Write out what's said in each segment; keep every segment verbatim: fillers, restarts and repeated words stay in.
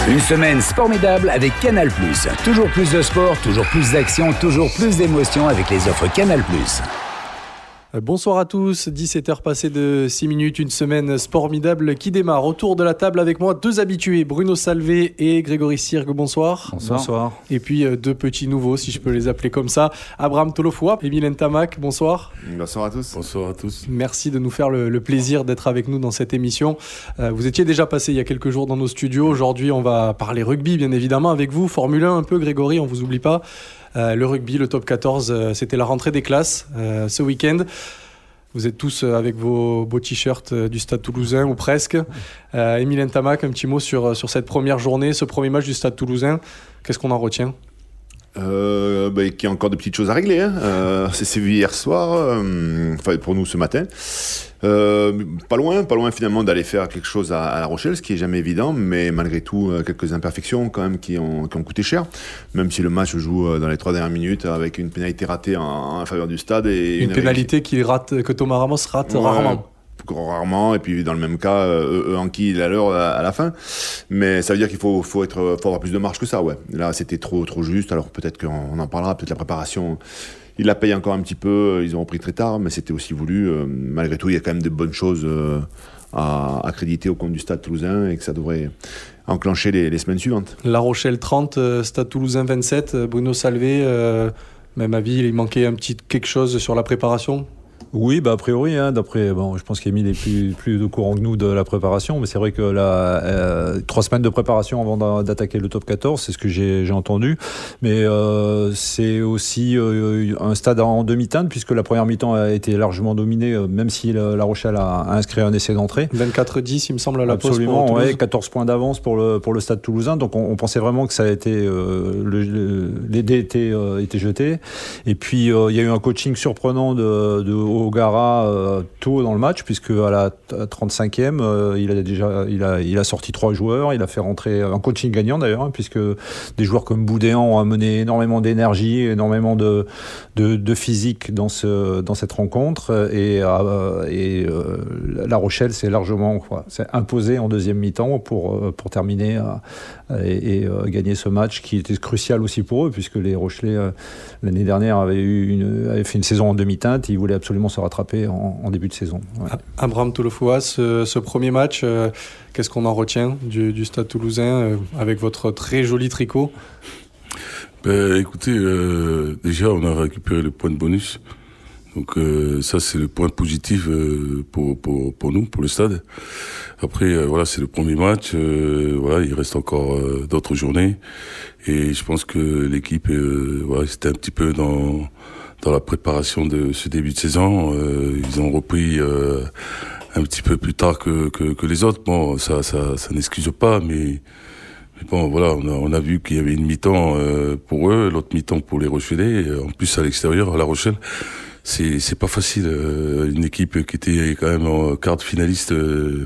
Une semaine formidable avec Canal plus. Toujours plus de sport, toujours plus d'action, toujours plus d'émotions avec les offres Canal plus. Bonsoir à tous, dix-sept heures passées de six minutes, une semaine formidable qui démarre. Autour de la table avec moi, deux habitués, Bruno Salvé et Grégory Sirgue, bonsoir. Bonsoir. Bonsoir. Et puis euh, deux petits nouveaux, si je peux les appeler comme ça, Abraham Tolofoua et Mylène Tamac, bonsoir. Bonsoir à tous. Bonsoir à tous. Merci de nous faire le, le plaisir d'être avec nous dans cette émission. Euh, vous étiez déjà passé il y a quelques jours dans nos studios, aujourd'hui on va parler rugby bien évidemment avec vous, Formule un un peu Grégory, on vous oublie pas. Euh, le rugby, le top quatorze, euh, c'était la rentrée des classes euh, ce week-end. Vous êtes tous avec vos beaux t-shirts du Stade Toulousain, ou presque. Euh, et Mylène Tamac, un petit mot sur, sur cette première journée, ce premier match du Stade Toulousain. Qu'est-ce qu'on en retient ? Euh, bah, qu'il y a encore des petites choses à régler. Hein. Euh, c'est, c'est vu hier soir, euh, enfin pour nous ce matin. Euh, pas loin, pas loin finalement d'aller faire quelque chose à, à La Rochelle, ce qui est jamais évident, mais malgré tout euh, quelques imperfections quand même qui ont, qui ont coûté cher. Même si le match joue euh, dans les trois dernières minutes avec une pénalité ratée en, en faveur du Stade et une, une pénalité réussite. qui rate, que Thomas Ramos rate ouais. rarement. Rarement, et puis dans le même cas, euh, Anki il a l'heure à, à la fin. Mais ça veut dire qu'il faut, faut, être, faut avoir plus de marge que ça, ouais. Là, c'était trop, trop juste. Alors peut-être qu'on en parlera, peut-être la préparation, ils la payent encore un petit peu. Ils ont repris très tard, mais c'était aussi voulu. Euh, malgré tout, il y a quand même de bonnes choses euh, à accréditer au compte du Stade Toulousain et que ça devrait enclencher les, les semaines suivantes. La Rochelle trente, euh, Stade Toulousain vingt-sept. Bruno Salvé, euh, même avis, il manquait un petit quelque chose sur la préparation ? Oui, bah a priori, hein, d'après, bon, je pense qu'Emile est plus, plus au courant que nous de la préparation, mais c'est vrai que là, euh, trois semaines de préparation avant d'attaquer le top quatorze, c'est ce que j'ai, j'ai entendu, mais euh, c'est aussi euh, un stade en demi-teinte, puisque la première mi-temps a été largement dominée, euh, même si la, la Rochelle a, a inscrit un essai d'entrée. vingt-quatre dix, il me semble, à la pause. Absolument, ouais, quatorze points d'avance pour le, pour le Stade Toulousain, donc on, on pensait vraiment que ça a été, euh, le, le, les dés étaient, euh, étaient jetés, et puis euh, il y a eu un coaching surprenant de, de O'Gara euh, tôt dans le match, puisque à la trente-cinquième, euh, il a déjà il a, il a sorti trois joueurs, il a fait rentrer un coaching gagnant d'ailleurs, hein, puisque des joueurs comme Boudéan ont amené énormément d'énergie, énormément de, de, de physique dans, ce, dans cette rencontre, et, euh, et euh, La Rochelle s'est largement quoi, s'est imposé en deuxième mi-temps pour, pour terminer euh, et, et euh, gagner ce match qui était crucial aussi pour eux, puisque les Rochelais euh, l'année dernière avaient, eu une, avaient fait une saison en demi-teinte, ils voulaient absolument se rattraper en, en début de saison. Ouais. Abraham Tolofoua, ce, ce premier match, euh, qu'est-ce qu'on en retient du, du Stade Toulousain euh, avec votre très joli tricot ? Ben, écoutez, euh, déjà on a récupéré le point de bonus, donc euh, ça c'est le point positif euh, pour, pour, pour nous, pour le stade. Après euh, voilà, c'est le premier match, euh, voilà, il reste encore euh, d'autres journées, et je pense que l'équipe euh, voilà, c'était un petit peu dans dans la préparation de ce début de saison. Euh, ils ont repris euh, un petit peu plus tard que, que, que les autres. Bon, ça, ça, ça n'excuse pas, mais, mais bon, voilà, on a, on a vu qu'il y avait une mi-temps euh, pour eux, l'autre mi-temps pour les Rochelais. En plus, à l'extérieur, à La Rochelle, c'est, c'est pas facile. Euh, une équipe qui était quand même en quart de finaliste euh,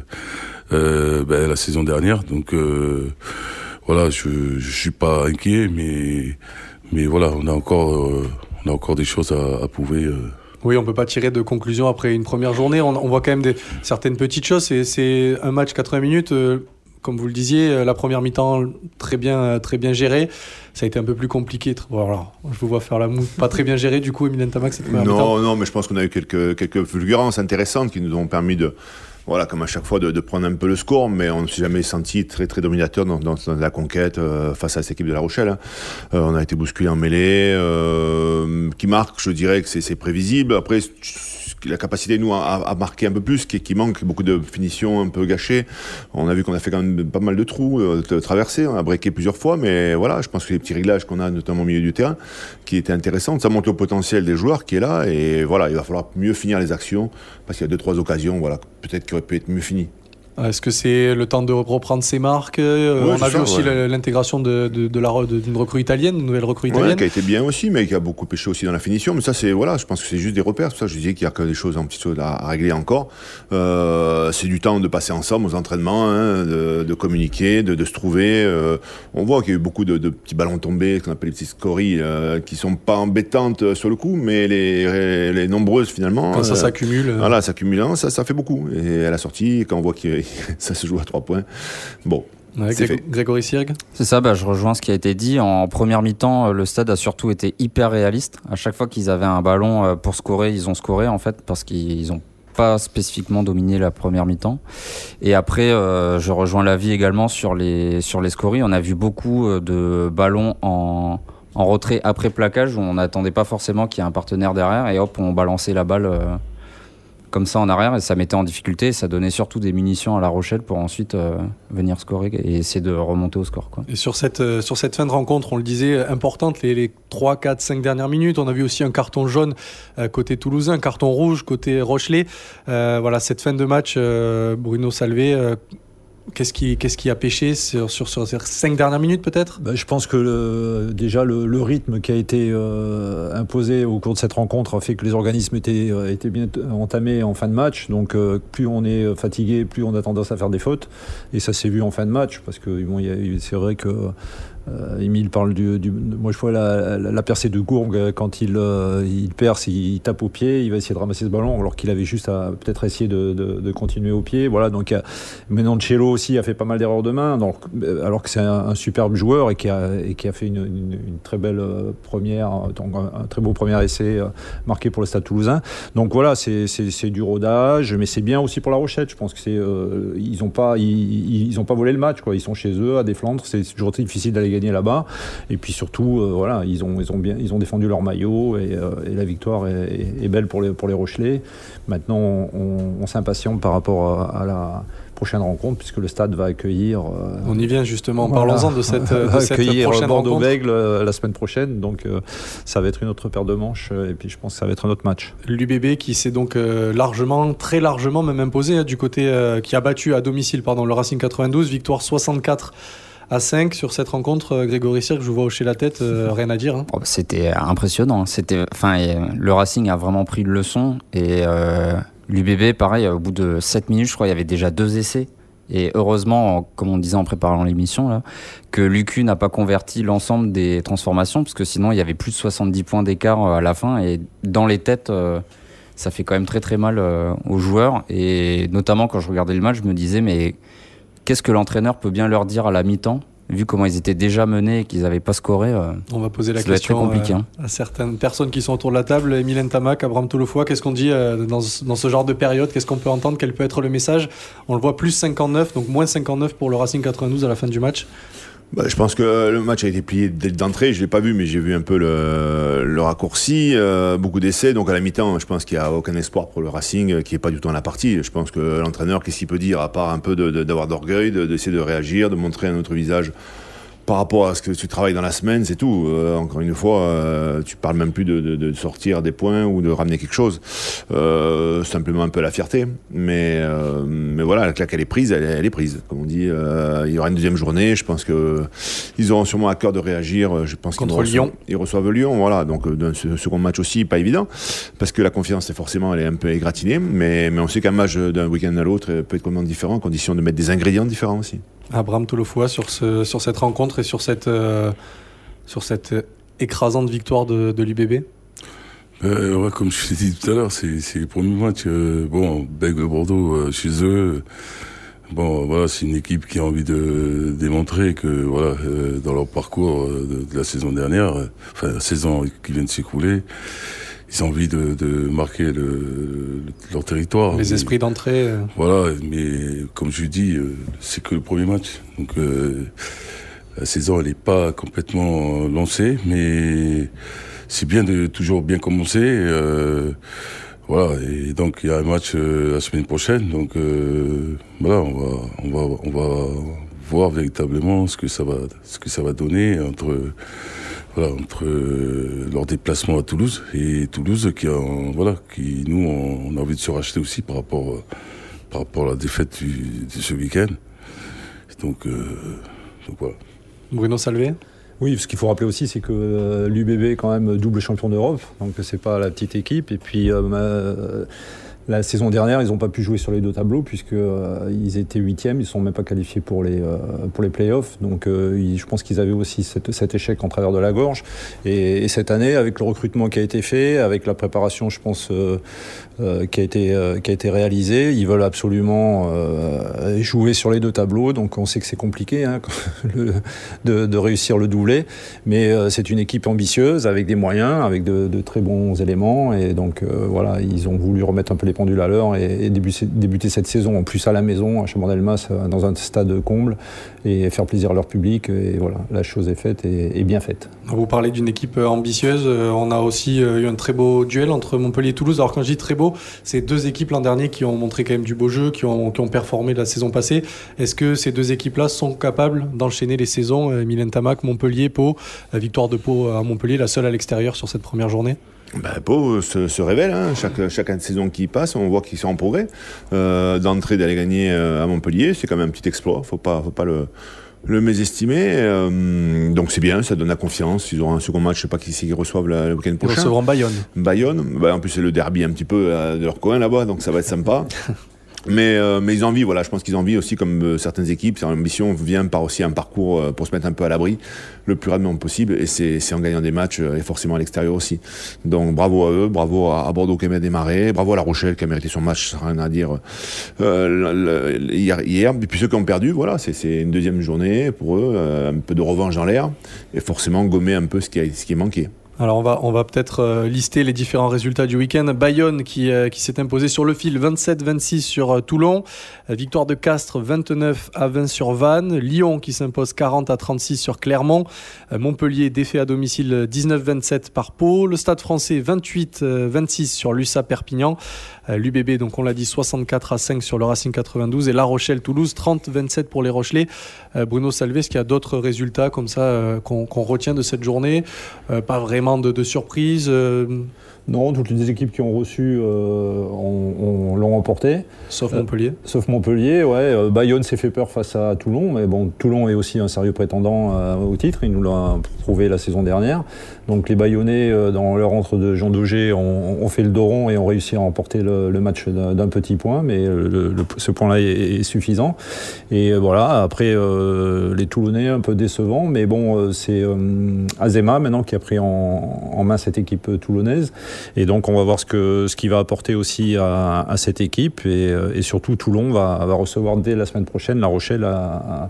euh, ben, la saison dernière. Donc, euh, voilà, je, je suis pas inquiet, mais, mais voilà, on a encore... Euh, On a encore des choses à, à prouver. Euh. Oui, on ne peut pas tirer de conclusion après une première journée. On, on voit quand même des, certaines petites choses. C'est, c'est un match quatre-vingts minutes. Euh, comme vous le disiez, la première mi-temps très bien, très bien gérée. Ça a été un peu plus compliqué. Voilà, je vous vois faire la moue. Pas très bien géré, du coup, Mylène Tamac, cette première non, mi-temps. Non, mais je pense qu'on a eu quelques, quelques fulgurances intéressantes qui nous ont permis de... Voilà, comme à chaque fois, de, de prendre un peu le score, mais on ne s'est jamais senti très, très dominateur dans, dans, dans la conquête euh, face à cette équipe de La Rochelle. Hein. Euh, on a été bousculé en mêlée, euh, qui marque, je dirais que c'est, c'est prévisible. Après, la capacité, nous, à, à marquer un peu plus, qui, qui manque, beaucoup de finitions un peu gâchées. On a vu qu'on a fait quand même pas mal de trous, euh, de traversées, on a breaké plusieurs fois, mais voilà, je pense que les petits réglages qu'on a, notamment au milieu du terrain, qui étaient intéressants, ça montre le potentiel des joueurs qui est là, et voilà, il va falloir mieux finir les actions, parce qu'il y a deux, trois occasions, voilà, peut-être qui auraient pu être mieux finies. Est-ce que c'est le temps de reprendre ses marques ? euh, ouais, On a vu ça, aussi ouais. l'intégration de, de, de la, de, d'une recrue italienne, une nouvelle recrue italienne. Ouais, qui a été bien aussi, mais qui a beaucoup pêché aussi dans la finition. Mais ça, c'est voilà, je pense que c'est juste des repères. C'est pour ça que je disais qu'il y a que des choses, un petit peu à, à régler encore. Euh, c'est du temps de passer ensemble aux entraînements, hein, de, de communiquer, de, de se trouver. Euh, on voit qu'il y a eu beaucoup de, de petits ballons tombés, qu'on appelle les petites scories, euh, qui sont pas embêtantes sur le coup, mais les, les nombreuses finalement. Quand ça euh, s'accumule. Euh... Voilà, s'accumulant, ça, ça fait beaucoup. Et à la sortie, quand on voit que ça se joue à trois points, bon. Ouais, c'est Gré- fait. Grégory Sirgue. C'est ça, bah, je rejoins ce qui a été dit. En première mi-temps, le stade a surtout été hyper réaliste. À chaque fois qu'ils avaient un ballon pour scorer, ils ont scoré en fait, parce qu'ils ont pas spécifiquement dominé la première mi-temps. Et après, euh, je rejoins l'avis également sur les, sur les scories. On a vu beaucoup de ballons en, en retrait après plaquage où on n'attendait pas forcément qu'il y ait un partenaire derrière et hop, on balançait la balle euh, comme ça en arrière et ça mettait en difficulté. Et ça donnait surtout des munitions à La Rochelle pour ensuite euh, venir scorer et essayer de remonter au score, quoi. Et sur cette, euh, sur cette fin de rencontre, on le disait, importante, les, les trois, quatre, cinq dernières minutes. On a vu aussi un carton jaune euh, côté toulousain, un carton rouge côté Rochelais. Euh, voilà, cette fin de match, euh, Bruno Salvé, euh, qu'est-ce qui, qu'est-ce qui a pêché sur, sur, sur ces cinq dernières minutes peut-être ? Ben, je pense que le, déjà le, le rythme qui a été euh, imposé au cours de cette rencontre a fait que les organismes étaient, euh, étaient bien entamés en fin de match. Donc euh, plus on est fatigué, plus on a tendance à faire des fautes. Et ça s'est vu en fin de match parce que bon, y a, c'est vrai que Euh, Émile parle du, du... Moi, je vois la, la, la percée de Gourgue quand il, euh, il perce, il, il tape au pied, il va essayer de ramasser ce ballon, alors qu'il avait juste à peut-être essayer de, de, de continuer au pied. Voilà, donc euh, Menoncello aussi a fait pas mal d'erreurs de main, donc, alors que c'est un, un superbe joueur et qui a, et qui a fait une, une, une très belle première, donc un, un très beau premier essai euh, marqué pour le Stade Toulousain. Donc voilà, c'est, c'est, c'est du rodage, mais c'est bien aussi pour La Rochelle. Je pense que c'est, euh, ils n'ont pas, ils, ils ont pas volé le match, quoi. Ils sont chez eux à des Flandres, c'est toujours difficile d'aller gagner là-bas, et puis surtout euh, voilà, ils ont, ils ont bien, ils ont défendu leur maillot et, euh, et la victoire est, est, est belle pour les, pour les Rochelais. Maintenant on, on s'impatiente par rapport à, à la prochaine rencontre puisque le stade va accueillir euh, on y vient justement, voilà, parlons-en de cette, de va cette accueillir prochaine rencontre. Bordeaux-Bègles euh, la semaine prochaine, donc euh, ça va être une autre paire de manches euh, et puis je pense que ça va être un autre match. L'U B B qui s'est donc euh, largement, très largement même imposé hein, du côté euh, qui a battu à domicile pardon, le Racing quatre-vingt-douze, victoire soixante-quatre à cinq sur cette rencontre. euh, Grégory Sirgue, je vous vois hocher la tête, euh, rien à dire. Hein. Oh, c'était impressionnant. C'était, enfin, le Racing a vraiment pris une leçon et euh, l'U B B, pareil, au bout de sept minutes, je crois, il y avait déjà deux essais. Et heureusement, comme on disait en préparant l'émission, là, que l'U Q n'a pas converti l'ensemble des transformations, parce que sinon, il y avait plus de soixante-dix points d'écart à la fin. Et dans les têtes, euh, ça fait quand même très très mal euh, aux joueurs. Et notamment, quand je regardais le match, je me disais, mais qu'est-ce que l'entraîneur peut bien leur dire à la mi-temps, vu comment ils étaient déjà menés et qu'ils n'avaient pas scoré. euh, On va poser la ça doit être très question compliqué, euh, hein. à certaines personnes qui sont autour de la table. Émile Ntamak, Abraham Tolofoa, qu'est-ce qu'on dit euh, dans, ce, dans ce genre de période ? Qu'est-ce qu'on peut entendre ? Quel peut être le message ? On le voit plus cinquante-neuf, donc moins cinquante-neuf pour le Racing quatre-vingt-douze à la fin du match. Bah, je pense que le match a été plié dès d'entrée. Je l'ai pas vu, mais j'ai vu un peu le, le raccourci, euh, beaucoup d'essais. Donc à la mi-temps, je pense qu'il y a aucun espoir pour le Racing, euh, qui est pas du tout dans la partie. Je pense que l'entraîneur, qu'est-ce qu'il peut dire à part un peu de, de, d'avoir d'orgueil, de, d'essayer de réagir, de montrer un autre visage par rapport à ce que tu travailles dans la semaine, c'est tout. Euh, encore une fois, euh, tu parles même plus de, de, de sortir des points ou de ramener quelque chose. Euh, simplement un peu la fierté. Mais, euh, mais voilà, la claque, elle est prise, elle, elle est prise. Comme on dit, euh, il y aura une deuxième journée. Je pense que ils auront sûrement à cœur de réagir. Je pense Contre qu'ils Lyon. reçoivent, ils reçoivent Lyon, voilà. Donc d'un second match aussi, pas évident, parce que la confiance, forcément, elle est un peu égratignée. Mais, mais on sait qu'un match d'un week-end à l'autre peut être complètement différent, à condition de mettre des ingrédients différents aussi. Abraham Tolofoa sur, ce, sur cette rencontre et sur cette, euh, sur cette écrasante victoire de, de l'U B B. Euh, ouais, comme je l'ai dit tout à l'heure, c'est, c'est le premier match. Euh, bon, Bègles-Bordeaux euh, chez eux. Bon, voilà, c'est une équipe qui a envie de démontrer que, voilà, euh, dans leur parcours euh, de, de la saison dernière, euh, enfin la saison qui vient de s'écouler, ils ont envie de, de marquer le, le, leur territoire. Les esprits d'entrée. Euh... Voilà, mais comme je dis, euh, c'est que le premier match. Donc euh, la saison, elle n'est pas complètement lancée, mais c'est bien de toujours bien commencer. Euh, voilà, et donc il y a un match euh, la semaine prochaine. Donc euh, voilà, on va, on va, on va voir véritablement ce que ça va, ce que ça va donner entre. Voilà, entre euh, leur déplacement à Toulouse et Toulouse qui a, voilà, qui nous on, on a envie de se racheter aussi par rapport euh, par rapport à la défaite du, de ce week-end. Donc, euh, donc voilà. Bruno Salvé. Oui, ce qu'il faut rappeler aussi, c'est que euh, l'U B B est quand même double champion d'Europe, donc c'est pas la petite équipe. Et puis euh, La saison dernière, ils n'ont pas pu jouer sur les deux tableaux puisqu'ils euh, étaient huitièmes, ils ne sont même pas qualifiés pour les, euh, pour les playoffs. Donc euh, ils, je pense qu'ils avaient aussi cette, cet échec en travers de la gorge. Et, et cette année, avec le recrutement qui a été fait, avec la préparation, je pense, euh, euh, qui, a été, euh, qui a été réalisée, ils veulent absolument euh, jouer sur les deux tableaux. Donc on sait que c'est compliqué hein, le, de, de réussir le doublé. Mais euh, c'est une équipe ambitieuse, avec des moyens, avec de, de très bons éléments. Et donc euh, voilà, ils ont voulu remettre un peu les pendule à l'heure et, et débuter, débuter cette saison en plus à la maison à Chabandelmas dans un stade comble et faire plaisir à leur public et voilà, la chose est faite et, et bien faite. Vous parlez d'une équipe ambitieuse, on a aussi eu un très beau duel entre Montpellier et Toulouse. Alors quand je dis très beau, c'est deux équipes l'an dernier qui ont montré quand même du beau jeu, qui ont, qui ont performé la saison passée. Est-ce que ces deux équipes-là sont capables d'enchaîner les saisons? Mylène Tamac, Montpellier, Pau, victoire de Pau à Montpellier, la seule à l'extérieur sur cette première journée. Ben, Pau se, se révèle, hein. chaque, chaque saison qui passe, on voit qu'ils sont en progrès. Euh, d'entrée d'aller gagner à Montpellier, c'est quand même un petit exploit, faut pas, faut pas le, le mésestimer. Euh, donc c'est bien, ça donne la confiance. Ils auront un second match, je sais pas qui c'est qu'ils reçoivent le week-end prochain. Ils recevront Bayonne. Bayonne, ben, en plus c'est le derby un petit peu de leur coin là-bas, donc ça va être sympa. Mais, euh, mais ils ont envie, voilà, je pense qu'ils ont envie aussi, comme euh, certaines équipes, leur ambition vient par aussi un parcours euh, pour se mettre un peu à l'abri le plus rapidement possible, et c'est, c'est en gagnant des matchs euh, et forcément à l'extérieur aussi. Donc bravo à eux, bravo à, à Bordeaux qui a démarré, bravo à La Rochelle qui a mérité son match, ça n'a rien à dire euh, le, le, hier, hier. Et puis ceux qui ont perdu, voilà, c'est, c'est une deuxième journée pour eux, euh, un peu de revanche dans l'air, et forcément gommer un peu ce qui, a, ce qui est manqué. Alors on va, on va peut-être euh, lister les différents résultats du week-end. Bayonne qui, euh, qui s'est imposé sur le fil vingt-sept vingt-six sur euh, Toulon. Euh, victoire de Castres vingt-neuf à vingt sur Vannes. Lyon qui s'impose quarante à trente-six sur Clermont. Euh, Montpellier défait à domicile dix-neuf vingt-sept par Pau. Le Stade Français vingt-huit vingt-six sur l'U S A Perpignan. Euh, L'U B B, donc on l'a dit, soixante-quatre à cinq sur le Racing quatre-vingt-douze. Et La Rochelle-Toulouse, trente vingt-sept pour les Rochelais. Euh, Bruno Salvé, est-ce qu'il y a d'autres résultats comme ça euh, qu'on, qu'on retient de cette journée? euh, Pas vraiment De, de surprise euh... Non, toutes les équipes qui ont reçu euh, on, on, l'ont emporté. Sauf Montpellier. Euh, sauf Montpellier, ouais. Euh, Bayonne s'est fait peur face à Toulon, mais bon, Toulon est aussi un sérieux prétendant euh, au titre, il nous l'a prouvé la saison dernière. Donc les Bayonnais, euh, dans leur entre de Jean Daugé, ont, ont fait le dos rond et ont réussi à emporter le, le match d'un, d'un petit point, mais le, le, ce point-là est, est suffisant. Et euh, voilà, après euh, les Toulonnais un peu décevants, mais bon, euh, c'est euh, Azema maintenant qui a pris en, en main cette équipe toulonnaise. Et donc on va voir ce que ce qu'il va apporter aussi à, à cette équipe et, et surtout Toulon va, va recevoir dès la semaine prochaine La Rochelle à,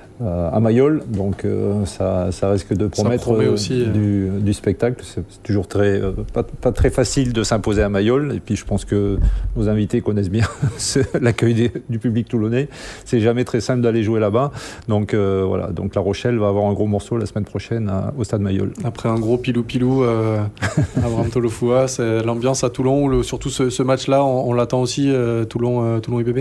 à, à Mayol, donc euh, ça, ça risque de promettre aussi, du, euh... du spectacle. C'est toujours très euh, pas, pas très facile de s'imposer à Mayol, et puis je pense que nos invités connaissent bien l'accueil des, du public toulonnais. C'est jamais très simple d'aller jouer là-bas, donc euh, voilà. Donc La Rochelle va avoir un gros morceau la semaine prochaine à, au stade Mayol. Après un gros pilou-pilou euh, à Bramtolofoua, c'est l'ambiance à Toulon, le, surtout ce, ce match-là, on, on l'attend aussi, euh, Toulon, euh, Toulon I B B.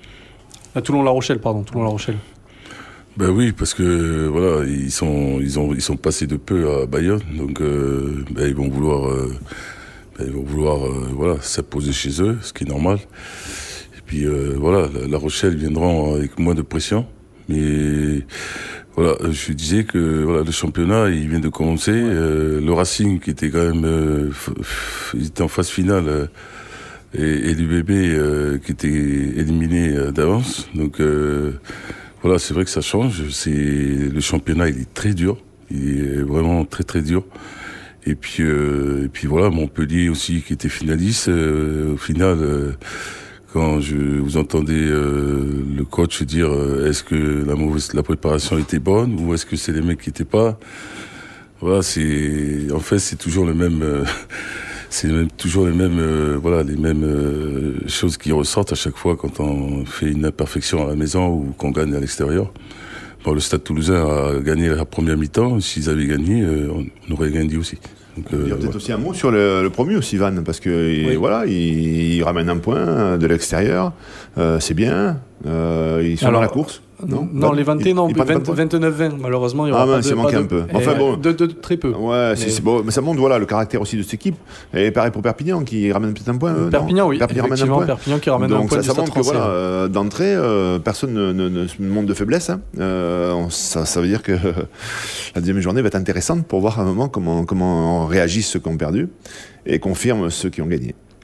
À Toulon La Rochelle, pardon, Toulon La Rochelle. Ben oui, parce que voilà, ils sont ils ont ils sont passés de peu à Bayonne, donc euh, ben, ils vont vouloir euh, ben, ils vont vouloir euh, voilà s'imposer chez eux, ce qui est normal. Et puis euh, voilà, la, la Rochelle viendront avec moins de pression, mais voilà, je disais que voilà, le championnat il vient de commencer. Euh, le Racing qui était quand même euh, f- f- il était en phase finale. Euh, et, et l'U B B euh, qui était éliminé euh, d'avance, donc. Euh, Voilà, c'est vrai que ça change. C'est le championnat, il est très dur. Il est vraiment très très dur. Et puis euh, et puis voilà, Montpellier aussi qui était finaliste. Euh, au final, euh, quand je vous entendais euh, le coach dire euh, est-ce que la mauvaise la préparation était bonne ou est-ce que c'est les mecs qui étaient pas. Voilà, c'est en fait c'est toujours le même. Euh, C'est même, toujours les mêmes, euh, voilà, les mêmes euh, choses qui ressortent à chaque fois quand on fait une imperfection à la maison ou qu'on gagne à l'extérieur. Bon, le Stade Toulousain a gagné la première mi-temps. S'ils avaient gagné, euh, on aurait gagné aussi. Donc, euh, il y a peut-être voilà. aussi un mot sur le, le promu aussi, Van, parce que oui. voilà, il, il ramène un point de l'extérieur. Euh, c'est bien. Euh, ils sont Alors, dans la course. Non, non Van, les vingt et un, non, il, il vingt-neuf vingt, malheureusement, il y aura ah, pas mince, de... il manque pas un de, peu. Enfin, bon. de, de, de très peu. Ouais, mais... c'est, c'est bon, mais ça montre voilà, le caractère aussi de cette équipe. Et pareil pour Perpignan, qui ramène peut-être un point. Eux, Perpignan, non oui. Perpignan ramène un point. Perpignan qui ramène Donc, un point. Donc ça, ça montre que voilà, euh, d'entrée, euh, personne ne, ne, ne, ne montre de faiblesse. Hein. Euh, on, ça, ça veut dire que la deuxième journée va être intéressante pour voir à un moment comment, comment réagissent ceux qui ont perdu et confirme ceux qui ont gagné.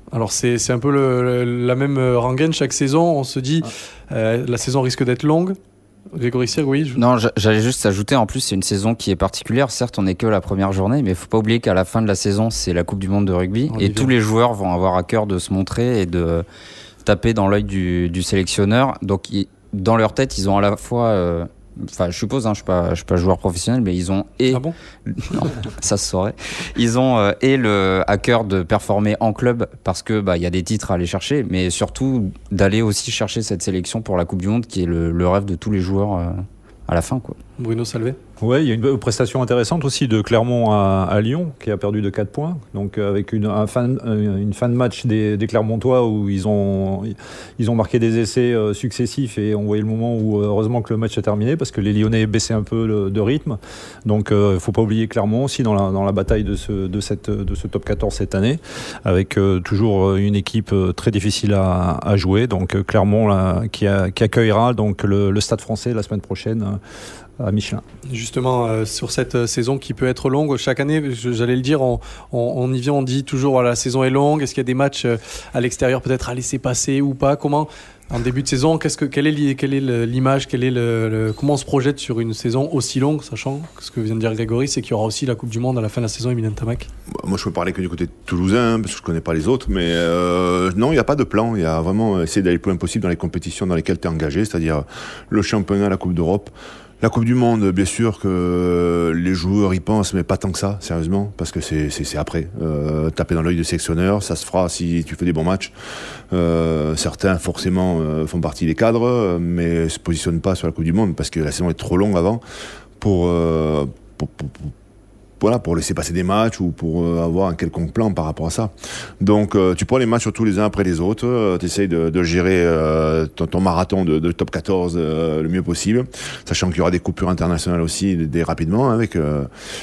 Alors c'est, c'est un peu le, le, la même rengaine chaque saison. On se dit ah. euh, la saison risque d'être longue. Grégory Sierre, oui. Je... Non, j'allais juste ajouter, en plus c'est une saison qui est particulière. Certes, on n'est que la première journée, mais il ne faut pas oublier qu'à la fin de la saison, c'est la Coupe du Monde de rugby. On et tous les joueurs vont avoir à cœur de se montrer et de taper dans l'œil du, du sélectionneur. Donc ils, dans leur tête, ils ont à la fois... Euh, Enfin, je suppose, hein, je ne suis pas joueur professionnel, mais ils ont et ah bon non, ça se saurait. Ils ont euh, et le à cœur de performer en club parce que bah il y a des titres à aller chercher, mais surtout d'aller aussi chercher cette sélection pour la Coupe du Monde qui est le, le rêve de tous les joueurs euh, à la fin, quoi. Bruno Salvé. Oui, il y a une prestation intéressante aussi de Clermont à, à Lyon, qui a perdu de quatre points. Donc avec une, un fin, une fin de match des, des Clermontois où ils ont, ils ont marqué des essais euh, successifs et on voyait le moment où heureusement que le match est terminé parce que les Lyonnais baissaient un peu le, de rythme. Donc il euh, ne faut pas oublier Clermont aussi dans la, dans la bataille de ce, de, cette, de ce top quatorze cette année, avec euh, toujours une équipe très difficile à, à jouer. Donc euh, Clermont là, qui, a, qui accueillera donc, le, le Stade français la semaine prochaine euh, à Michelin. Justement, euh, sur cette saison qui peut être longue, chaque année, je, j'allais le dire, on, on, on y vient, on dit toujours voilà, la saison est longue, est-ce qu'il y a des matchs euh, à l'extérieur peut-être à laisser passer ou pas? Comment, en début de saison, qu'est-ce que, quelle est, quelle est l'image, quelle est le, le, comment on se projette sur une saison aussi longue, sachant que ce que vient de dire Grégory, c'est qu'il y aura aussi la Coupe du Monde à la fin de la saison, Emilien Tamac? Moi, je peux parler que du côté toulousain, hein, parce que je ne connais pas les autres, mais euh, non, il n'y a pas de plan, il y a vraiment essayer d'aller le plus loin possible dans les compétitions dans lesquelles tu es engagé, c'est-à-dire le championnat, la Coupe d'Europe. La Coupe du Monde, bien sûr que les joueurs y pensent, mais pas tant que ça, sérieusement, parce que c'est, c'est, c'est après. Euh, taper dans l'œil du sélectionneur, ça se fera si tu fais des bons matchs. Euh, certains, forcément, euh, font partie des cadres, mais ne se positionnent pas sur la Coupe du Monde, parce que la saison est trop longue avant pour... Euh, pour, pour, pour Voilà, pour laisser passer des matchs ou pour euh, avoir un quelconque plan par rapport à ça. Donc, euh, tu prends les matchs surtout les uns après les autres, euh, tu essayes de, de gérer euh, ton, ton marathon de, de top quatorze euh, le mieux possible, sachant qu'il y aura des coupures internationales aussi dès, dès rapidement, hein, avec euh,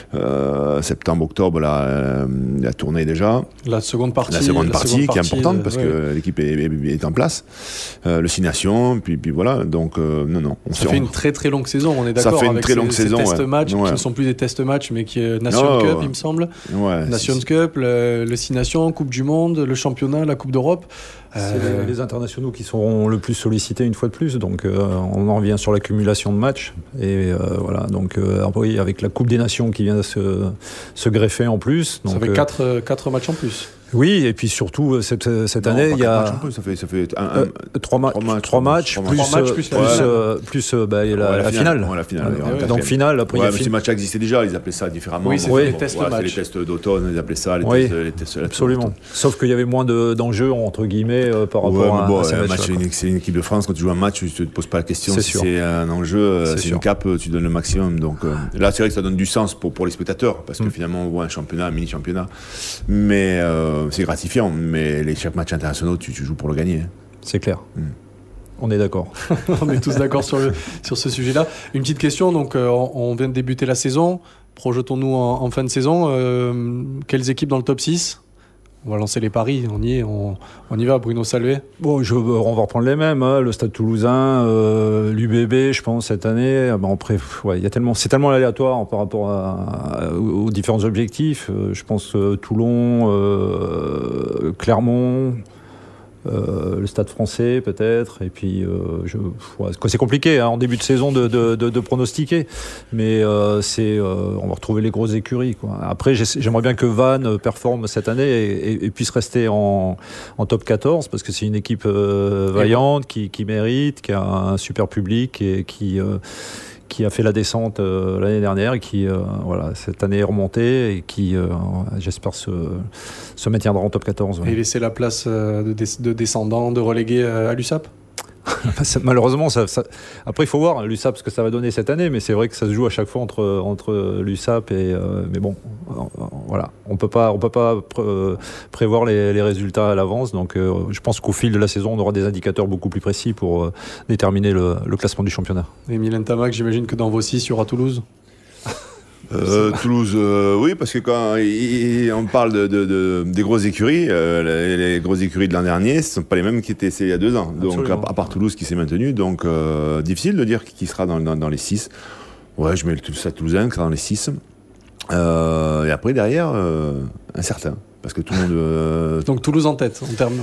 euh, septembre, octobre, là, euh, la tournée déjà. La seconde partie. La seconde la partie seconde qui est partie importante de, parce ouais. que l'équipe est, est, est en place. Euh, le Six Nations, puis, puis voilà. Donc, euh, non, non. On ça fait on... une très très longue saison, on est d'accord. Ça fait une avec très ces, longue ces saison. Test ouais. matchs ouais. qui ne sont plus des test matchs, mais qui est Nation oh, Cup, ouais. il me semble. Ouais, Nations Cup, le, le Six Nations, Coupe du Monde, le championnat, la Coupe d'Europe. C'est euh... les, les internationaux qui seront le plus sollicités une fois de plus. Donc euh, on en revient sur l'accumulation de matchs. Et euh, voilà, donc euh, oui, avec la Coupe des Nations qui vient de se, se greffer en plus. Donc, ça fait euh... quatre, quatre matchs en plus. Oui, et puis surtout cette, cette non, année, il y a peu, ça fait ça fait un, un, euh, trois, ma- trois matchs, trois matchs, trois plus, matchs, plus, plus, ouais. euh, plus euh, bah, la, ouais, la, la finale. finale. Ouais, la finale ouais, ouais, donc finale, après ouais, il y a mais fin... ces matchs existaient déjà, ils appelaient ça différemment. Oui, c'est bon, les bon, tests ouais, matchs. les tests d'automne, ils appelaient ça les oui. tests, les tests absolument. Sauf qu'il y avait moins de, d'enjeux entre guillemets euh, par rapport ouais, à, bon, à ces ouais, matchs. C'est une, c'est une équipe de France. Quand tu joues un match, tu te poses pas la question c'est si sûr. c'est un enjeu, c'est, c'est une cape, tu donnes le maximum. Donc euh, là, c'est vrai que ça donne du sens pour pour les spectateurs parce que mm. finalement, on voit un championnat, un mini championnat, mais euh, c'est gratifiant. Mais les chaque match internationaux, tu, tu joues pour le gagner. Hein. C'est clair. Mm. On est d'accord. On est tous d'accord sur, le, sur ce sujet-là. Une petite question, donc euh, on vient de débuter la saison. Projetons-nous en, en fin de saison. Euh, quelles équipes dans le top six ? On va lancer les paris, on y est, on, on y va, Bruno Salvé. Bon, je, on va reprendre les mêmes, hein, le Stade Toulousain, euh, l'U B B, je pense, cette année. Bon, après, ouais, y a tellement, c'est tellement aléatoire par rapport à, à, aux différents objectifs. Euh, je pense euh, Toulon, euh, Clermont... Euh, le Stade français peut-être et puis euh, je, ouais, c'est compliqué hein, en début de saison de, de, de, de pronostiquer mais euh, c'est, euh, on va retrouver les grosses écuries quoi. Après j'aimerais bien que Vannes performe cette année et, et, et puisse rester en, en top quatorze parce que c'est une équipe euh, vaillante qui, qui mérite, qui a un super public et qui euh, qui a fait la descente euh, l'année dernière et qui, euh, voilà, cette année est remontée et qui, euh, j'espère, se, se maintiendra en top quatorze. Ouais. Et laisser la place euh, de, des, de descendants, de relégués euh, à l'U S A P ? Malheureusement, ça, ça... après il faut voir l'U S A P ce que ça va donner cette année, mais c'est vrai que ça se joue à chaque fois entre, entre l'U S A P et euh, mais bon, voilà, on peut pas, on peut pas pré- prévoir les, les résultats à l'avance, donc euh, je pense qu'au fil de la saison, on aura des indicateurs beaucoup plus précis pour euh, déterminer le, le classement du championnat. Et Mylène Tamac, j'imagine que dans vos six, il y aura Toulouse. Euh, Toulouse, euh, oui, parce que quand il, on parle de, de, de, des grosses écuries, euh, les, les grosses écuries de l'an dernier, ce ne sont pas les mêmes qui étaient il y a deux ans. Donc, à, à part Toulouse qui s'est maintenu, donc euh, difficile de dire qui sera dans, dans, dans les six. Ouais, je mets le Stade Toulousain qui sera dans les six. Euh, et après, derrière, euh, incertain. parce que tout le monde. Euh, Donc Toulouse en tête en termes.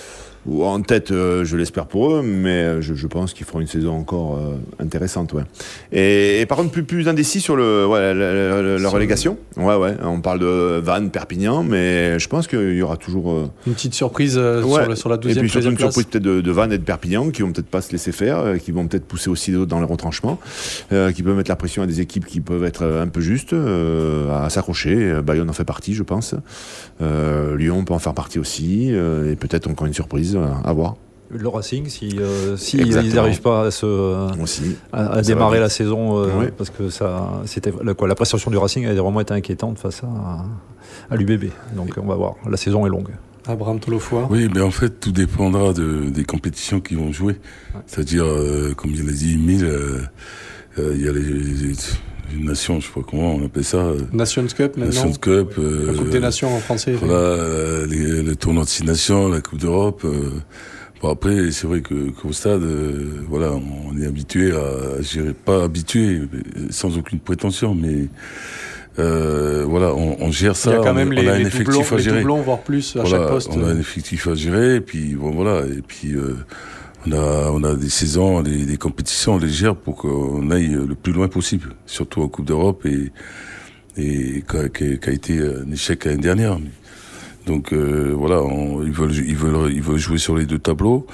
En tête, euh, je l'espère pour eux, mais je, je pense qu'ils feront une saison encore euh, intéressante, ouais. Et, et par contre, plus, plus indécis sur le, ouais, la, la, la, la relégation. Ouais, ouais. On parle de Vannes, Perpignan, mais je pense qu'il y aura toujours euh... une petite surprise euh, ouais. sur, le, sur la douzième, et puis surtout une place. surprise peut-être de, de Vannes et de Perpignan qui vont peut-être pas se laisser faire, euh, qui vont peut-être pousser aussi d'autres dans les retranchements, euh, qui peuvent mettre la pression à des équipes qui peuvent être un peu justes euh, à s'accrocher. Bayonne en fait partie, je pense. Euh, Lyon peut en faire partie aussi, euh, et peut-être encore une surprise. À voir. Le Racing, si, euh, si ils n'arrivent pas à, se, Aussi. à, à démarrer la saison, euh, oui. parce que ça, c'était quoi, la prestation du Racing a vraiment été inquiétante face à, à l'U B B. Donc on va voir, la saison est longue. Abraham Tolofoa. Oui, mais en fait, tout dépendra de, des compétitions qui vont jouer. Ouais. C'est-à-dire, euh, comme il l'a dit, Emile, euh, euh, il y a les, les, les nations, je sais pas comment on appelle ça. Euh, Nations Cup maintenant. Nations Cup. Euh, la Coupe des Nations en français. Voilà, euh, les, le tournoi de six nations, la Coupe d'Europe. Euh, bon après, c'est vrai que qu'au stade, euh, voilà, on est habitué à, je dirais pas habitué, sans aucune prétention, mais euh, voilà, on, on gère ça. Il y a quand on, même on les, a un les effectif doublons, à gérer. les doublons, voire plus à voilà, chaque poste. On a un effectif à gérer, et puis bon voilà, et puis euh, on a on a des saisons, des, des compétitions, on les gère pour qu'on aille le plus loin possible, surtout en Coupe d'Europe et et qui, qui a été un échec l'année dernière. Donc euh, voilà, on, ils veulent ils veulent ils veulent jouer sur les deux tableaux.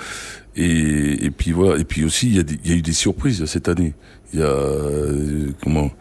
Et, et puis voilà, et puis aussi il y a, des, il y a eu des surprises cette année. Il y a euh, comment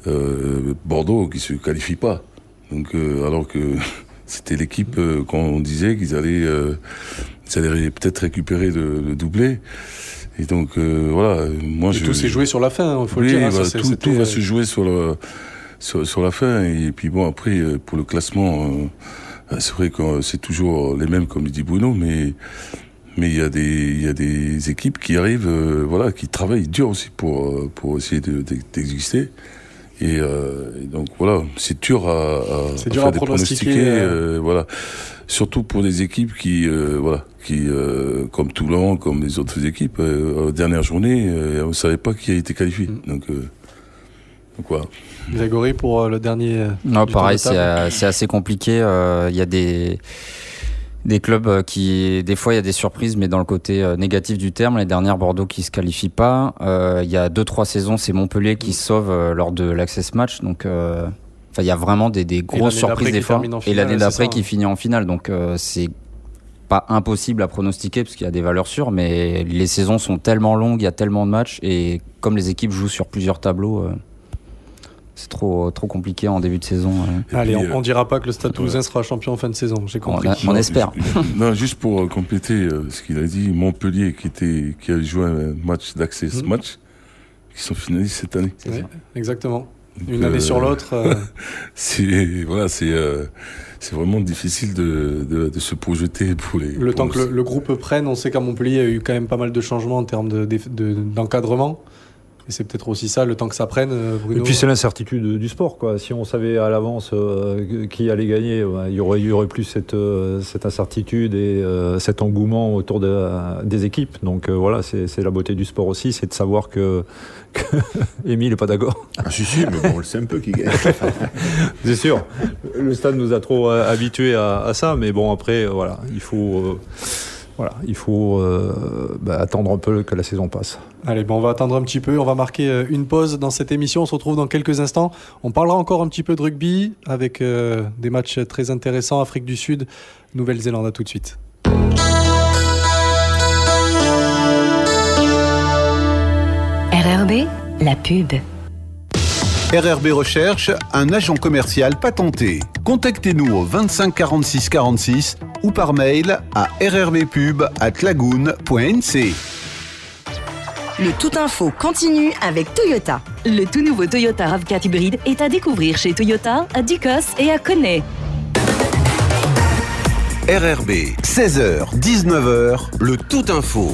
euh, Bordeaux qui se qualifie pas. Donc euh, alors que c'était l'équipe euh, qu'on disait qu'ils allaient euh, ils allaient peut-être récupérer le, le doublé. Et donc euh, voilà, moi et je tout s'est joué sur la fin, il faut oui, le dire. Bah, ça, tout, tout va se jouer sur le sur, sur la fin. Et puis bon après pour le classement, euh, c'est vrai que c'est toujours les mêmes comme dit Bruno, mais mais il y a des il y a des équipes qui arrivent, euh, voilà, qui travaillent dur aussi pour pour essayer de, de, d'exister. Et, euh, et donc voilà, c'est dur à, à, c'est à dur faire à des pronostiquer. pronostiquer, Euh... euh, voilà, surtout pour des équipes qui euh, voilà, qui euh, comme Toulon, comme les autres équipes, euh, à la dernière journée, euh, on savait pas qui a été qualifié. Mm. Donc euh, donc voilà. Grégory pour euh, le dernier. Euh, non, pareil, c'est, euh, c'est assez compliqué. Il euh, y a des des clubs qui, des fois, il y a des surprises, mais dans le côté euh, négatif du terme. Les dernières, Bordeaux qui se qualifie pas. Il euh, y a deux, trois saisons, c'est Montpellier qui se sauve euh, lors de l'Access Match. Donc, euh, enfin, il y a vraiment des, des grosses surprises des fois. Et l'année d'après ça, qui hein. finit en finale. Donc, euh, c'est pas impossible à pronostiquer parce qu'il y a des valeurs sûres, mais les saisons sont tellement longues, il y a tellement de matchs, et comme les équipes jouent sur plusieurs tableaux. Euh, C'est trop, trop compliqué en début de saison. Euh. Allez, puis, on, on dira pas que le Stade Toulousain ouais. sera champion en fin de saison, j'ai compris. On, a, on espère. Non, juste pour euh, compléter euh, ce qu'il a dit, Montpellier qui, était, qui a joué un match d'Access mmh. Match, qui sont finalistes cette année. Ouais, exactement. Donc, Une euh, année sur l'autre. Euh... c'est, voilà, c'est, euh, c'est vraiment difficile de, de, de se projeter pour les... Le pour temps que le, le groupe prenne, on sait qu'à Montpellier, il y a eu quand même pas mal de changements en termes de, de, de, d'encadrement. Et c'est peut-être aussi ça, le temps que ça prenne, Bruno. Et puis c'est l'incertitude du sport, quoi. Si on savait à l'avance euh, qui allait gagner, il y aurait, il y aurait plus cette, euh, cette incertitude et euh, cet engouement autour de, euh, des équipes. Donc euh, voilà, c'est, c'est la beauté du sport aussi, c'est de savoir que, que Émile n'est pas d'accord. Ah si, si, mais bon, on le sait un peu qui gagne. C'est sûr. Le stade nous a trop euh, habitués à, à ça, mais bon, après, euh, voilà, il faut... Euh, Voilà, il faut euh, bah, attendre un peu que la saison passe. Allez, bon, on va attendre un petit peu. On va marquer une pause dans cette émission. On se retrouve dans quelques instants. On parlera encore un petit peu de rugby avec euh, des matchs très intéressants. Afrique du Sud, Nouvelle-Zélande. À tout de suite. R R B, la pub. R R B Recherche, un agent commercial patenté. Contactez-nous au vingt-cinq quarante-six quarante-six ou par mail à r r b pub arobase lagoon point n c. Le Tout Info continue avec Toyota. Le tout nouveau Toyota RAV quatre hybride est à découvrir chez Toyota, à Ducos et à Connay. R R B, seize heures dix-neuf heures, le Tout Info.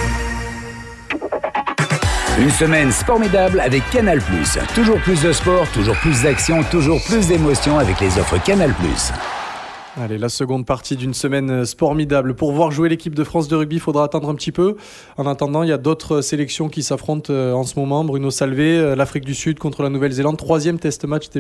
Une semaine formidable avec Canal plus. Toujours plus de sport, toujours plus d'action, toujours plus d'émotions avec les offres Canal plus. Allez, la seconde partie d'une semaine formidable. Pour voir jouer l'équipe de France de rugby, il faudra attendre un petit peu. En attendant, il y a d'autres sélections qui s'affrontent en ce moment. Bruno Salvé, l'Afrique du Sud contre la Nouvelle-Zélande. Troisième test match déjà.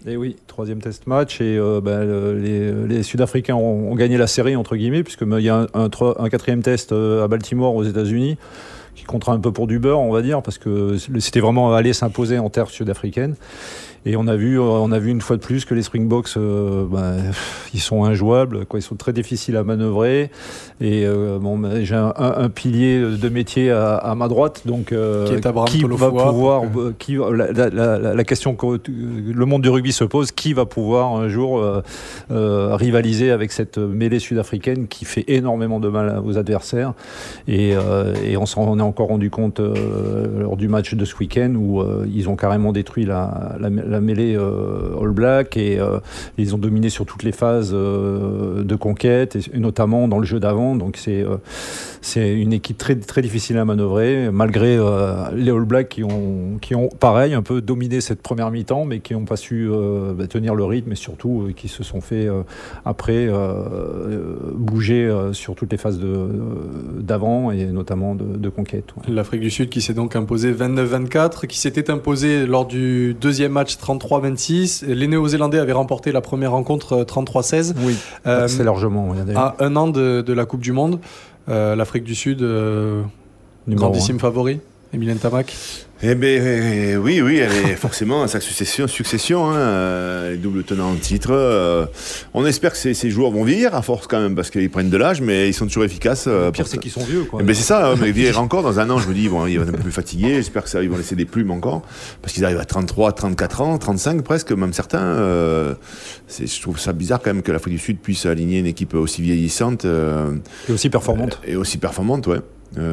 Et oui, troisième test match et euh, bah, les, les Sud-Africains ont, ont gagné la série entre guillemets puisque il y a un, un, un quatrième test à Baltimore aux États-Unis qui comptera un peu pour du beurre, on va dire, parce que c'était vraiment aller s'imposer en terre sud-africaine. Et on a vu, on a vu une fois de plus que les Springboks, euh, bah, ils sont injouables, quoi. Ils sont très difficiles à manœuvrer. Et euh, bon, bah, j'ai un, un, un pilier de métier à, à ma droite, donc euh, qui, est qui va pouvoir, euh... qui, la, la, la, la question que le monde du rugby se pose, qui va pouvoir un jour euh, euh, rivaliser avec cette mêlée sud-africaine qui fait énormément de mal aux adversaires. Et, euh, et on s'en est encore rendu compte euh, lors du match de ce week-end où euh, ils ont carrément détruit la, la, la mêlée euh, All Black et euh, ils ont dominé sur toutes les phases euh, de conquête et, et notamment dans le jeu d'avant. Donc c'est euh, c'est une équipe très très difficile à manœuvrer malgré euh, les All Blacks qui ont qui ont pareil un peu dominé cette première mi-temps mais qui n'ont pas su euh, bah, tenir le rythme et surtout euh, qui se sont fait euh, après euh, bouger euh, sur toutes les phases de, euh, d'avant et notamment de, de conquête. Ouais. L'Afrique du Sud qui s'est donc imposée vingt-neuf vingt-quatre, qui s'était imposée lors du deuxième match trente-trois vingt-six. Les Néo-Zélandais avaient remporté la première rencontre trente-trois seize. Oui, euh, c'est largement. Oui, à un an de, de la Coupe du Monde, euh, l'Afrique du Sud, euh, grandissime favori, Emilien Tamac. Eh bien, eh, oui, oui, elle est forcément à sa succession, succession hein, les doubles tenants en titre. Euh, on espère que ces, ces joueurs vont vieillir à force quand même, parce qu'ils prennent de l'âge, mais ils sont toujours efficaces. Le pire, c'est qu'ils sont vieux, quoi. Eh ben, c'est ça, mais vieillir encore dans un an, je me dis, bon, ils vont être un peu plus fatigués. J'espère que ça, ils vont laisser des plumes encore, parce qu'ils arrivent à trente-trois, trente-quatre ans, trente-cinq presque, même certains. Euh, c'est, je trouve ça bizarre quand même que l'Afrique du Sud puisse aligner une équipe aussi vieillissante. Euh, et aussi performante. Et aussi performante, ouais.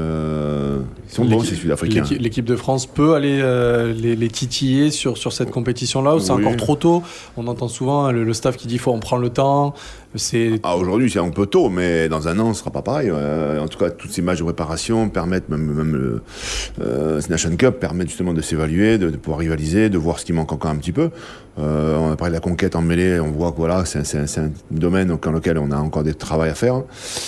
Euh, ils sont bons ces Sud-Africains. L'équipe, l'équipe de France peut aller euh, les, les titiller sur, sur cette compétition-là ou c'est oui. encore trop tôt? On entend souvent le, le staff qui dit faut on prend le temps. C'est... Ah, aujourd'hui c'est un peu tôt, mais dans un an ce sera pas pareil. Euh, en tout cas, toutes ces matchs de préparation permettent, même, même le euh, Nation Cup permettent justement de s'évaluer, de, de pouvoir rivaliser, de voir ce qui manque encore un petit peu. Euh, on a parlé de la conquête en mêlée, on voit que voilà, c'est, c'est, c'est un domaine dans lequel on a encore des travail à faire.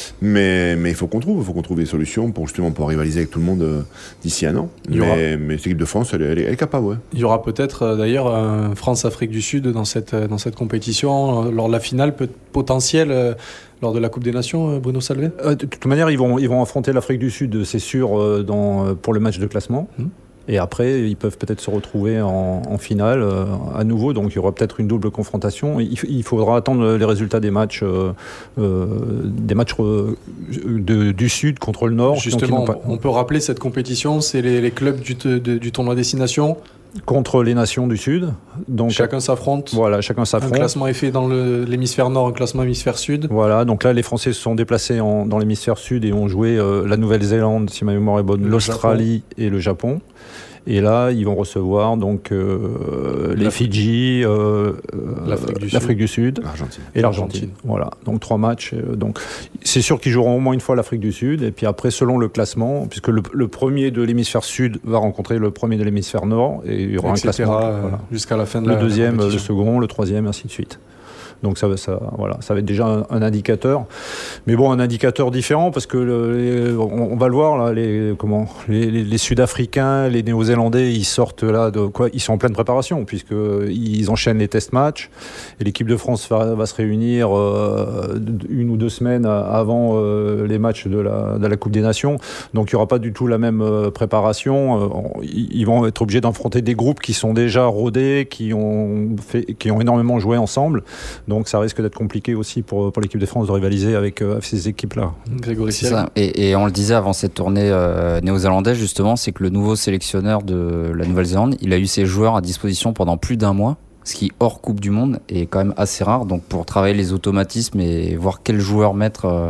Mais, mais il faut qu'on trouve, il faut qu'on trouve des solutions pour justement pouvoir rivaliser avec tout le monde euh, d'ici un an. Mais, aura... mais cette équipe de France, elle, elle, elle est capable, ouais. Il y aura peut-être euh, d'ailleurs un France-Afrique du Sud dans cette, dans cette compétition, lors de la finale peut, potentielle euh, lors de la Coupe des Nations, euh, Bruno Salvé. euh, De toute manière, ils vont, ils vont affronter l'Afrique du Sud, c'est sûr, euh, dans, pour le match de classement. Mmh. Et après, ils peuvent peut-être se retrouver en, en finale euh, à nouveau. Donc, il y aura peut-être une double confrontation. Il, il faudra attendre les résultats des matchs, euh, euh, des matchs euh, de, du Sud contre le Nord. Justement, pas... on peut rappeler cette compétition, c'est les, les clubs du, de, du tournoi Destination contre les nations du Sud. Donc, chacun s'affronte. Voilà, chacun s'affronte. Un classement est fait dans le, l'hémisphère nord, un classement hémisphère sud. Voilà, donc là, les Français se sont déplacés en, dans l'hémisphère sud et ont joué euh, la Nouvelle-Zélande, si ma mémoire est bonne, le l'Australie Japon. Et le Japon. Et là, ils vont recevoir donc euh, les Fidji, euh, l'Afrique, du, l'Afrique du Sud, l'Argentine. et l'Argentine. l'Argentine. Voilà, donc trois matchs. Euh, donc c'est sûr qu'ils joueront au moins une fois l'Afrique du Sud. Et puis après, selon le classement, puisque le, le premier de l'hémisphère sud va rencontrer le premier de l'hémisphère nord, et il y aura et un classement euh, voilà. jusqu'à la fin de le la Le deuxième, la le second, le troisième, ainsi de suite. Donc ça, ça, voilà, ça va être déjà un, un indicateur, mais bon, un indicateur différent parce que le, les, on, on va le voir là, les comment, les, les, les Sud-Africains, les Néo-Zélandais, ils sortent là de quoi, ils sont en pleine préparation puisque ils enchaînent les test matchs et l'équipe de France va, va se réunir euh, une ou deux semaines avant euh, les matchs de la, de la Coupe des Nations. Donc il y aura pas du tout la même euh, préparation. Euh, ils vont être obligés d'affronter des groupes qui sont déjà rodés, qui ont fait, qui ont énormément joué ensemble. Donc ça risque d'être compliqué aussi pour, pour l'équipe de France de rivaliser avec, euh, avec ces équipes-là. Grégory c'est ça. Et, et on le disait avant cette tournée euh, néo-zélandaise, justement, c'est que le nouveau sélectionneur de la Nouvelle-Zélande, il a eu ses joueurs à disposition pendant plus d'un mois, ce qui, hors Coupe du Monde, est quand même assez rare. Donc pour travailler les automatismes et voir quels joueurs mettre euh,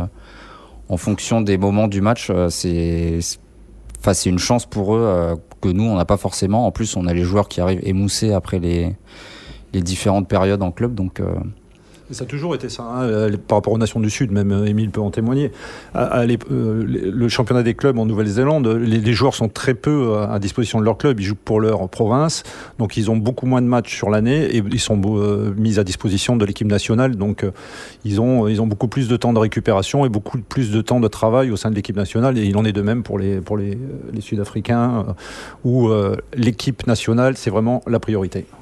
en fonction des moments du match, euh, c'est, c'est, enfin, c'est une chance pour eux euh, que nous, on n'a pas forcément. En plus, on a les joueurs qui arrivent émoussés après les, les différentes périodes en club. Donc... Euh, Ça a toujours été ça, hein, par rapport aux nations du Sud, même Émile peut en témoigner. À, à les, euh, le championnat des clubs en Nouvelle-Zélande, les, les joueurs sont très peu à disposition de leur club, ils jouent pour leur province, donc ils ont beaucoup moins de matchs sur l'année et ils sont euh, mis à disposition de l'équipe nationale, donc euh, ils, ont, ils ont beaucoup plus de temps de récupération et beaucoup plus de temps de travail au sein de l'équipe nationale, et il en est de même pour les, pour les, les Sud-Africains, euh, où euh, l'équipe nationale, c'est vraiment la priorité.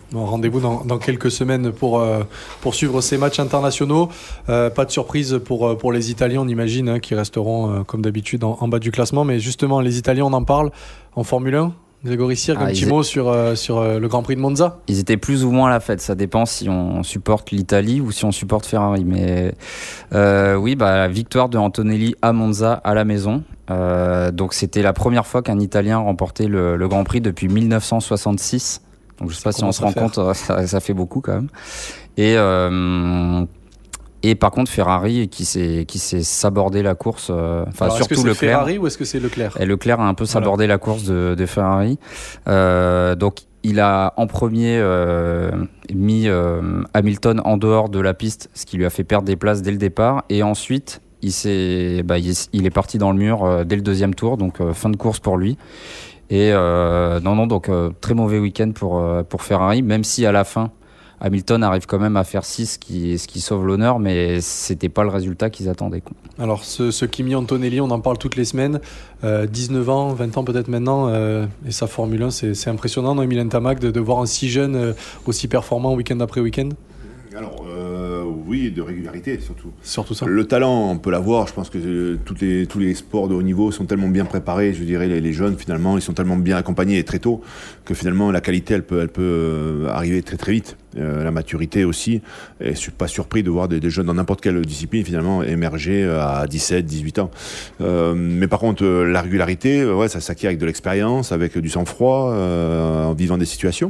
Bon, rendez-vous dans, dans quelques semaines pour, euh, pour suivre ces matchs internationaux. Euh, pas de surprise pour, pour les Italiens, on imagine, hein, qui resteront euh, comme d'habitude en, en bas du classement. Mais justement, les Italiens, on en parle en Formule un. Grégory Sirg, un Ah, petit ils- mot sur, euh, sur euh, le Grand Prix de Monza. Ils étaient plus ou moins à la fête, ça dépend si on supporte l'Italie ou si on supporte Ferrari. Mais euh, oui, bah, victoire de Antonelli à Monza à la maison. Euh, donc c'était la première fois qu'un Italien remportait le, le Grand Prix depuis mille neuf cent soixante-six. Donc je sais pas si on commence se à rend faire. compte, euh, ça, ça fait beaucoup quand même. Et euh, et par contre Ferrari qui s'est qui s'est sabordé la course. euh, Enfin Alors, est-ce que surtout c'est Leclerc. Ferrari ou est-ce que c'est Leclerc? Et Leclerc a un peu sabordé la course de, de Ferrari. Euh, donc, il a en premier euh, mis euh, Hamilton en dehors de la piste, ce qui lui a fait perdre des places dès le départ. Et ensuite, il, s'est, bah, il, est, il est parti dans le mur euh, dès le deuxième tour, donc euh, fin de course pour lui. Et euh, non, non, donc euh, très mauvais week-end pour, euh, pour Ferrari, même si à la fin, Hamilton arrive quand même à faire six, ce qui, ce qui sauve l'honneur, mais c'était pas le résultat qu'ils attendaient, quoi. Alors, ce, ce Kimi Antonelli, on en parle toutes les semaines. Euh, dix-neuf ans, vingt ans peut-être maintenant. Euh, et sa Formule un, c'est, c'est impressionnant, non, Emilien Tamac, de, de voir un si jeune, euh, aussi performant week-end après week-end. Alors, euh, oui, de régularité surtout. Surtout ça. Le talent, on peut l'avoir. Je pense que euh, toutes les, tous les sports de haut niveau sont tellement bien préparés. Je dirais, les, les jeunes, finalement, ils sont tellement bien accompagnés et très tôt que finalement, la qualité, elle peut, elle peut euh, arriver très très vite. Euh, la maturité aussi. Et je suis pas surpris de voir des, des jeunes dans n'importe quelle discipline, finalement, émerger à dix-sept, dix-huit ans. Euh, mais par contre, euh, la régularité, euh, ouais, ça s'acquiert avec de l'expérience, avec du sang-froid, euh, en vivant des situations.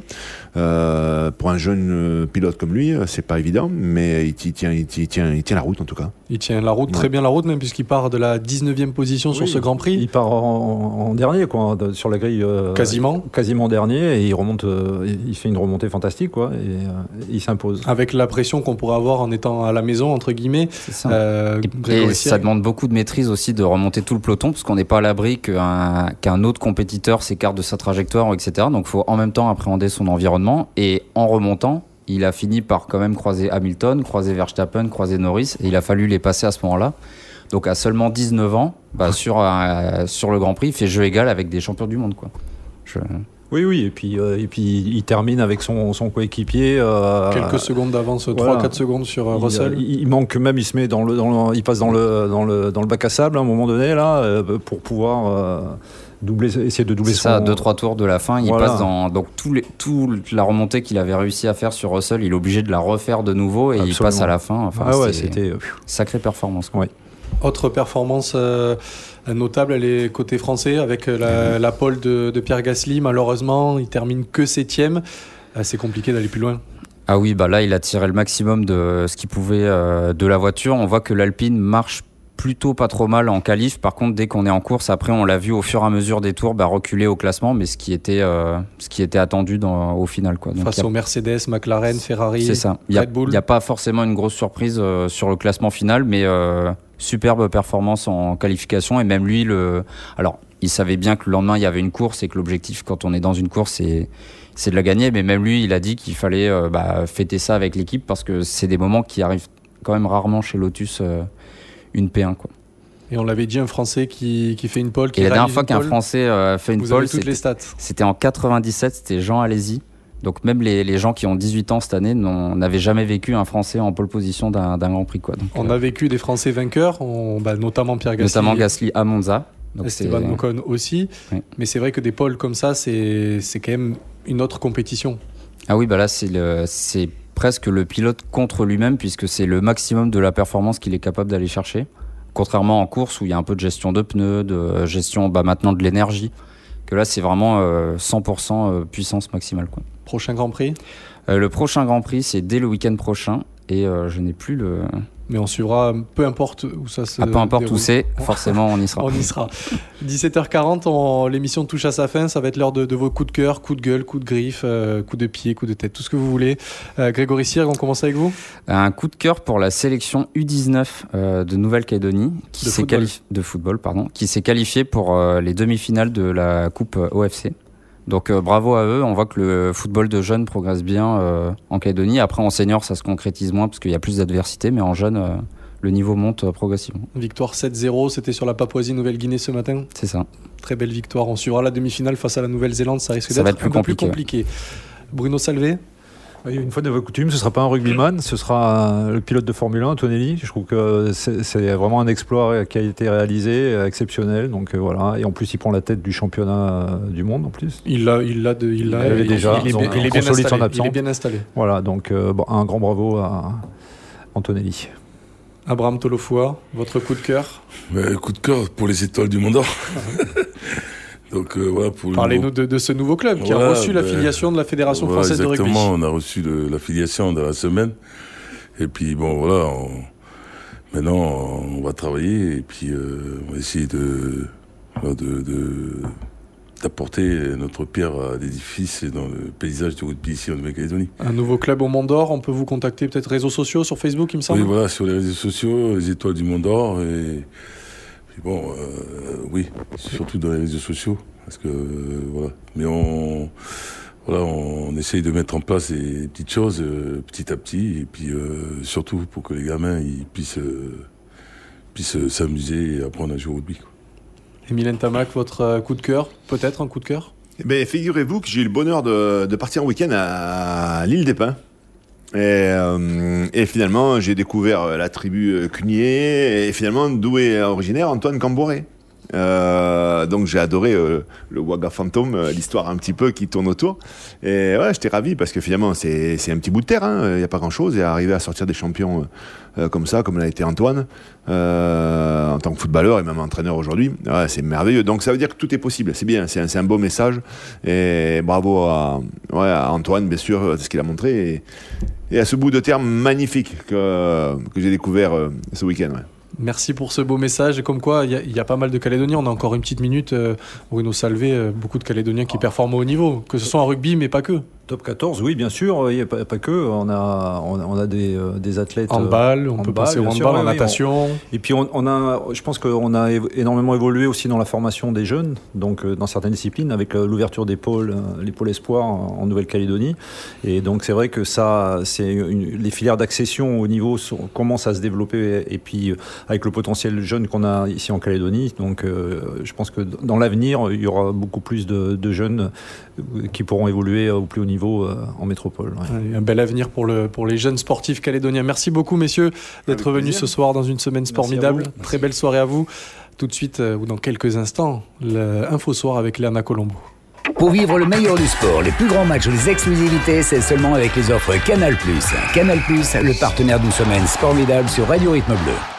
Euh, pour un jeune euh, pilote comme lui, euh, c'est pas évident, mais il, il, tient, il, il, tient, il tient la route en tout cas. Il tient la route, Ouais. très bien la route, même puisqu'il part de la dix-neuvième position sur Oui, ce Grand Prix. Il part en, en dernier, quoi, de- sur la grille. euh, Quasiment. Quasiment dernier, et il remonte. euh, il fait une remontée fantastique, quoi, et euh, il s'impose. Avec la pression qu'on pourrait avoir en étant à la maison, entre guillemets. C'est ça. Euh, Et, Grégory et ça Sirg. demande beaucoup de maîtrise aussi de remonter tout le peloton, parce qu'on n'est pas à l'abri qu'un, qu'un autre compétiteur s'écarte de sa trajectoire, et cetera. Donc il faut en même temps appréhender son environnement. Et en remontant, il a fini par quand même croiser Hamilton, croiser Verstappen, croiser Norris. Et il a fallu les passer à ce moment-là. Donc à seulement dix-neuf ans, bah, sur, un- sur le Grand Prix, il fait jeu égal avec des champions du monde, quoi. Je... Oui, oui, et puis, euh, et puis il termine avec son, son coéquipier. euh, Quelques secondes d'avance, voilà. trois quatre secondes sur euh, il, Russell. il, il manque même, il se met dans le, dans le- il passe dans le, dans le, dans le bac à sable à un moment donné là, euh, pour pouvoir euh, doubler, essayer de doubler C'est son. ça, deux trois tours de la fin, il Voilà. passe dans donc tout les, toute la remontée qu'il avait réussi à faire sur Russell, il est obligé de la refaire de nouveau et il Absolument. passe à la fin. Enfin, Ah ouais, c'est c'était. euh, sacrée performance, quoi. Ouais. Autre performance euh, notable, elle est côté français, avec la, la pole de, de Pierre Gasly. Malheureusement, il termine que septième. Euh, c'est compliqué d'aller plus loin. Ah oui, bah là il a tiré le maximum de ce qu'il pouvait euh, de la voiture. On voit que l'Alpine marche plutôt pas trop mal en qualif. Par contre, dès qu'on est en course, après on l'a vu au fur et à mesure des tours, bah, reculer au classement, mais ce qui était euh, ce qui était attendu dans, au final, quoi. Donc, Face y a- aux Mercedes, McLaren, Ferrari, c'est ça. Il n'y a, Red Bull. il y a pas forcément une grosse surprise euh, sur le classement final, mais euh, superbe performance en qualification. Et même lui, le... alors, il savait bien que le lendemain, il y avait une course et que l'objectif, quand on est dans une course, c'est, c'est de la gagner. Mais même lui, il a dit qu'il fallait euh, bah, fêter ça avec l'équipe parce que c'est des moments qui arrivent quand même rarement chez Lotus, euh, une P un, quoi. Et on l'avait dit, un Français qui, qui fait une pole. Qui Et la dernière réalise fois une qu'un pole. Français euh, fait une Vous pole, avez toutes c'était, les stats. c'était en quatre-vingt-dix-sept, c'était Jean Alési. Donc même les, les gens qui ont dix-huit ans cette année n'ont- n'avaient jamais vécu un Français en pole position d'un, d'un Grand Prix, quoi. Donc, On euh, a vécu des Français vainqueurs, on- bah, notamment Pierre Gasly. notamment Gasly à Monza. Donc Esteban c'est- Ocon aussi. Oui. Mais c'est vrai que des poles comme ça, c'est, c'est quand même une autre compétition. Ah oui, bah là c'est, le, c'est presque le pilote contre lui-même puisque c'est le maximum de la performance qu'il est capable d'aller chercher. Contrairement en course où il y a un peu de gestion de pneus, de gestion bah, maintenant de l'énergie, que là c'est vraiment euh, cent pour cent euh, puissance maximale, quoi. Prochain Grand Prix, Euh, le prochain Grand Prix c'est dès le week-end prochain et euh, je n'ai plus le... mais on suivra peu importe où ça se Ah, peu importe où déroule. c'est, forcément on y sera. On y sera. dix-sept heures quarante, on- l'émission touche à sa fin. Ça va être l'heure de, de vos coups de cœur, coups de gueule, coups de griffe, euh, coups de pied, coups de tête, tout ce que vous voulez. Euh, Grégory Sirg, on commence avec vous. Un coup de cœur pour la sélection U dix-neuf euh, de Nouvelle-Calédonie qui De s'est football. qualifiée de football, pardon, qui s'est qualifiée pour euh, les demi-finales de la Coupe euh, O F C. Donc euh, bravo à eux. On voit que le football de jeunes progresse bien euh, en Calédonie. Après en senior, ça se concrétise moins parce qu'il y a plus d'adversité, mais en jeune, euh, le niveau monte euh, progressivement. Victoire sept zéro, c'était sur la Papouasie-Nouvelle-Guinée ce matin. C'est ça. Très belle victoire. On suivra la demi-finale face à la Nouvelle-Zélande. Ça risque Ça d'être va être plus un peu plus compliqué, compliqué. Bruno Salvé, Oui, une fois de coutume, ce ne sera pas un rugbyman, ce sera le pilote de Formule un, Antonelli. Je trouve que c'est, c'est vraiment un exploit qui a été réalisé, exceptionnel. Donc euh, voilà, et en plus, il prend la tête du championnat du monde en plus. Il l'a, il l'a, de, il l'a, il déjà. Il est, donc, bien, il est bien installé. Il est bien installé. Voilà, donc euh, bon, un grand bravo à Antonelli. Abraham Tolofoa, votre coup de cœur? Mais, coup de cœur pour les étoiles du Mont d'Or. Donc, euh, voilà, pour Parlez-nous de, de ce nouveau club qui voilà, a reçu ben, l'affiliation de la Fédération voilà, française de rugby. Exactement, on a reçu le, l'affiliation dans la semaine. Et puis bon, voilà, on, maintenant on va travailler et puis euh, on va essayer de, de, de, d'apporter notre pierre à l'édifice et dans le paysage du rugby ici en Nouvelle-Calédonie. Un nouveau club au Mont d'Or, on peut vous contacter peut-être réseaux sociaux, sur Facebook il me semble? Oui, voilà, sur les réseaux sociaux, les étoiles du Mont d'Or et... Puis bon, euh, oui, surtout dans les réseaux sociaux, parce que euh, voilà. Mais on, voilà, on, on essaye de mettre en place des petites choses euh, petit à petit, et puis euh, surtout pour que les gamins ils puissent, euh, puissent s'amuser et apprendre à jouer au rugby. Émile Ntamak, votre coup de cœur, peut-être un coup de cœur? Eh bien, figurez-vous que j'ai eu le bonheur de, de partir en week-end à l'île des Pins. Et, euh, et finalement, j'ai découvert la tribu Cugnier, et finalement, d'où est originaire Antoine Camboré. Euh, donc j'ai adoré euh, le Waga Fantôme, euh, l'histoire un petit peu qui tourne autour. Et ouais, j'étais ravi parce que finalement, c'est, c'est un petit bout de terre, il hein, n'y a pas grand-chose. Et arriver à sortir des champions euh, comme ça, comme l'a été Antoine, euh, en tant que footballeur et même entraîneur aujourd'hui, ouais, c'est merveilleux. Donc ça veut dire que tout est possible, c'est bien, c'est un, c'est un beau message. Et bravo à, ouais, à Antoine, bien sûr, de ce qu'il a montré. Et, et à ce bout de terre magnifique que, que j'ai découvert euh, ce week-end. Ouais. Merci pour ce beau message. Et comme quoi, il y, y a pas mal de Calédoniens. On a encore une petite minute. Euh, Bruno Salvé, euh, beaucoup de Calédoniens qui performent au haut niveau, que ce soit en rugby, mais pas que. Top quatorze, oui, bien sûr. Il n'y a pas, pas que. On a, on a, on a des, euh, des athlètes. Handball, on handball, peut passer au handball, en oui, natation. On, et puis, on, on a, je pense qu'on a énormément évolué aussi dans la formation des jeunes, donc euh, dans certaines disciplines, avec euh, l'ouverture des pôles, euh, les pôles espoirs en, en Nouvelle-Calédonie. Et donc, c'est vrai que ça, c'est une, les filières d'accession au niveau sont, commencent à se développer. Et, et puis, euh, avec le potentiel jeune qu'on a ici en Calédonie, donc euh, je pense que dans l'avenir, il y aura beaucoup plus de, de jeunes qui pourront évoluer au plus haut niveau euh, en métropole. Ouais. Un bel avenir pour, le, pour les jeunes sportifs calédoniens. Merci beaucoup, messieurs, d'être Avec venus plaisir. Ce soir dans une semaine formidable. Très belle soirée à vous. Tout de suite, euh, ou dans quelques instants, l'Info Soir avec Léana Colombo. Pour vivre le meilleur du sport, les plus grands matchs ou les exclusivités, c'est seulement avec les offres Canal+. Canal+, le partenaire d'une semaine formidable sur Radio Rythme Bleu.